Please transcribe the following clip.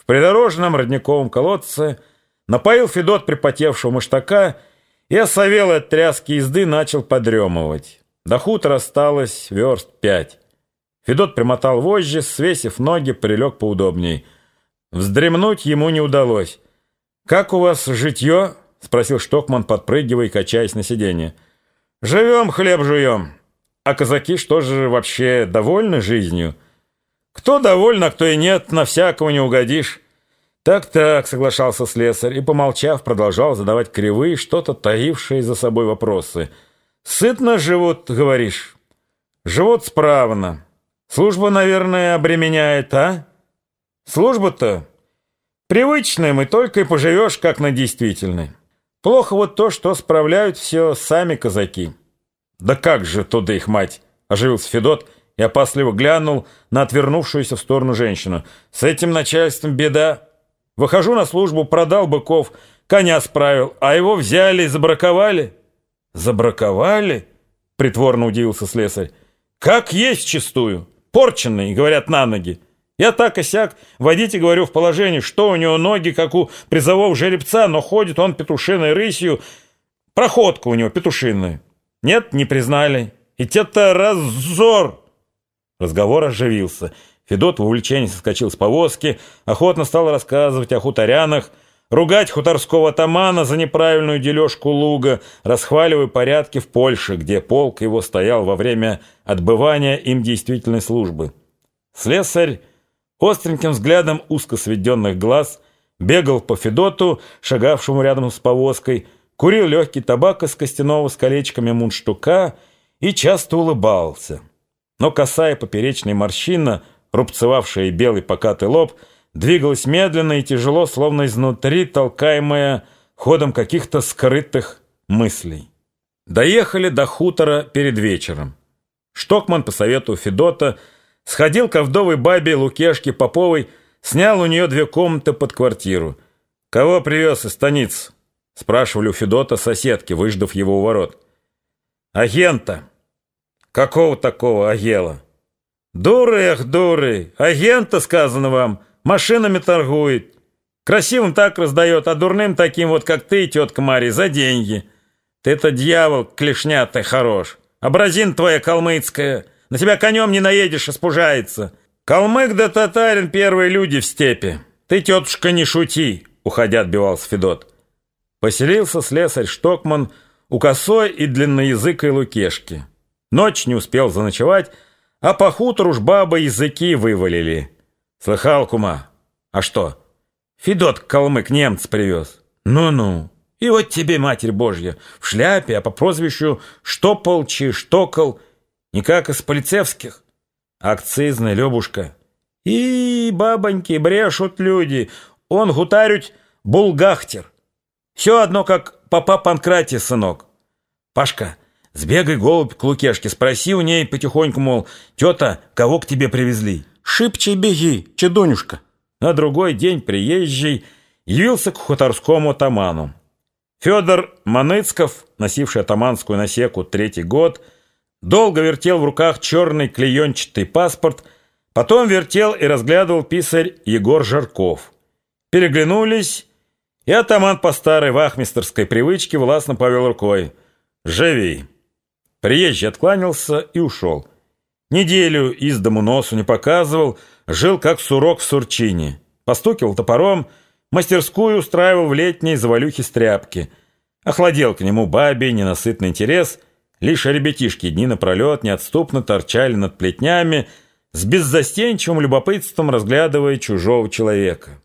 В придорожном родниковом колодце напоил Федот припотевшего мыштака и, осовелый от тряски езды, начал подремывать. До хутора осталось верст 5. Федот примотал вожжи, свесив ноги, прилег поудобней. Вздремнуть ему не удалось. «Как у вас житье?» — спросил Штокман, подпрыгивая и качаясь на сиденье. «Живем, хлеб жуем. А казаки что же вообще довольны жизнью?» «Кто доволен, а кто и нет, на всякого не угодишь». «Так-так», — соглашался слесарь и, помолчав, продолжал задавать кривые, что-то таившие за собой вопросы. «Сытно живут, говоришь?» «Живут справно. Служба, наверное, обременяет, а?» «Служба-то привычная, мы только и поживешь, как на действительной. Плохо вот то, что справляют все сами казаки». «Да как же туда их мать!» — оживился Федот и опасливо глянул на отвернувшуюся в сторону женщину. «С этим начальством беда. Выхожу на службу, продал быков, коня справил, а его взяли и забраковали». «Забраковали?» — притворно удивился слесарь. «Как есть чистую, порченный, говорят, на ноги. Я так и сяк, водите, говорю, в положении, что у него ноги, как у призового жеребца, но ходит он петушиной рысью, проходка у него петушиная. Нет, не признали. И те-то раззор». Разговор оживился. Федот в увлечении соскочил с повозки, охотно стал рассказывать о хуторянах, ругать хуторского атамана за неправильную дележку луга, расхваливая порядки в Польше, где полк его стоял во время отбывания им действительной службы. Слесарь остреньким взглядом узко сведенных глаз бегал по Федоту, шагавшему рядом с повозкой, курил легкий табак из костяного с колечками мундштука и часто улыбался. Но косая поперечная морщина, рубцевавшая белый покатый лоб, двигалась медленно и тяжело, словно изнутри толкаемая ходом каких-то скрытых мыслей. Доехали до хутора перед вечером. Штокман по совету Федота сходил к вдовой бабе Лукешке Поповой, снял у нее 2 комнаты под квартиру. «Кого привез из станицы?» — спрашивали у Федота соседки, выждав его у ворот. «Агента». «Какого такого агела?» «Дуры, эх, дуры! Агента, сказано вам, машинами торгует. Красивым так раздает, а дурным таким вот, как ты, тетка Марья, за деньги. Ты-то дьявол, клешня ты хорош. Образин твоя калмыцкая. На тебя конем не наедешь, испужается. Калмык да татарин — первые люди в степи. Ты, тетушка, не шути!» — уходя отбивался Федот. Поселился слесарь Штокман у косой и длинноязыкой Лукешки. Ночь не успел заночевать, а по хутору уж баба языки вывалили. «Слыхал, кума? А что? Федот калмык немца привез». «Ну-ну, и вот тебе, Матерь Божья, в шляпе, а по прозвищу Штополчи, Штокол, не как из полицейских. Акцизный, Лебушка. И бабоньки, брешут люди, он гутарють булгахтер. Все одно, как папа Панкратий, сынок. Пашка, сбегай, голубь, к Лукешке, спроси у ней потихоньку, мол, тета, кого к тебе привезли?» «Шибче беги, чедунюшка». На другой день приезжий явился к хуторскому атаману. Федор Маныцков, носивший атаманскую насеку 3-й год, долго вертел в руках черный клеенчатый паспорт, потом вертел и разглядывал писарь Егор Жарков. Переглянулись, и атаман по старой вахмистерской привычке властно повел рукой. «Живи». Приезжий откланялся и ушел. Неделю из дому носу не показывал, жил как сурок в сурчине. Постукивал топором, мастерскую устраивал в летней завалюхе стряпки. Охладел к нему бабе ненасытный интерес, лишь ребятишки дни напролет неотступно торчали над плетнями, с беззастенчивым любопытством разглядывая чужого человека.